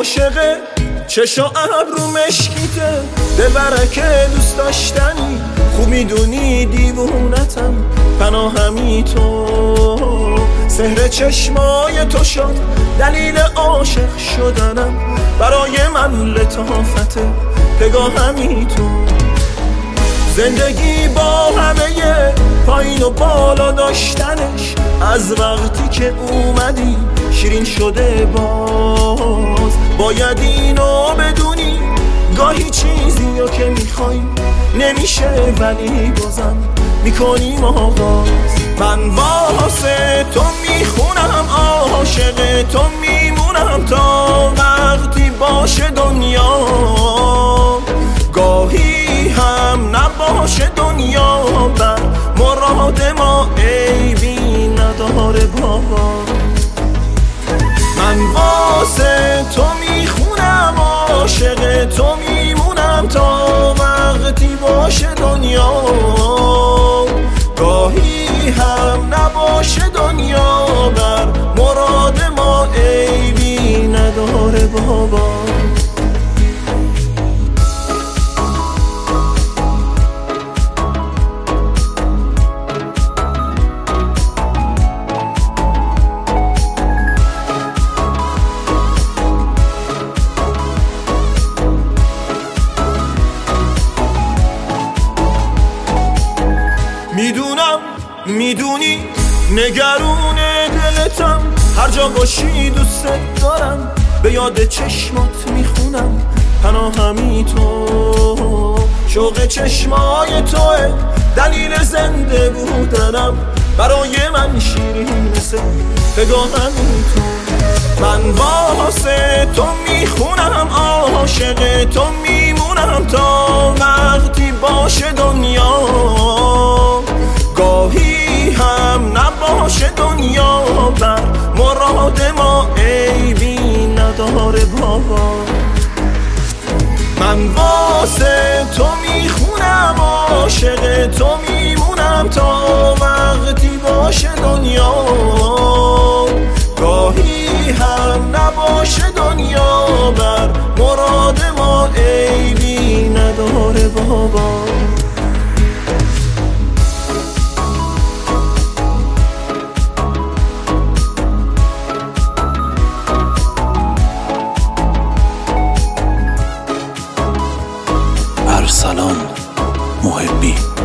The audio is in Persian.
عاشقه چشا ابرو مشکیته ببره که دوست داشتنی خوب میدونی دیوونتم پناهمی تو سحر چشمای تو شد دلیل عاشق شدنم برای من لطافت پگاهمی تو زندگی با همه پایین و بالا داشتنش از وقتی که اومدی شیرین شده باز باید اینو بدونی گاهی چیزی رو که میخوایم نمیشه ولی بازم میکنیم آغاز من واسه تو میخونم عاشق تو میمونم تا وقتی باشه دنیا گاهی هم نباشه دنیا بر مراد ما عیبی نداره بابا من واسه تو میخونم عاشق تو میمونم تا وقتی باشه دنیا گاهی هم نباشه دنیا بر مراد ما عیبی نداره بابا میدونی نگرون دلتم هر جا باشی دوست دارم به یاد چشمات میخونم پناهمی تو شوق چشمای توه دلیل زنده بودنم برای من شیرین مثل پگاهمی تو من واسه تو میخونم عاشق تو میمونم تا وقتی باشه دنیا گاهی هم نباشه دنیا بر مراد ما عیبی نداره بابا من واسه تو میخونم عاشق تو میمونم تا وقتی باشه دنیا گاهی هم نباشه دنیا بر مراد ما عیبی نداره بابا ارسلان محبی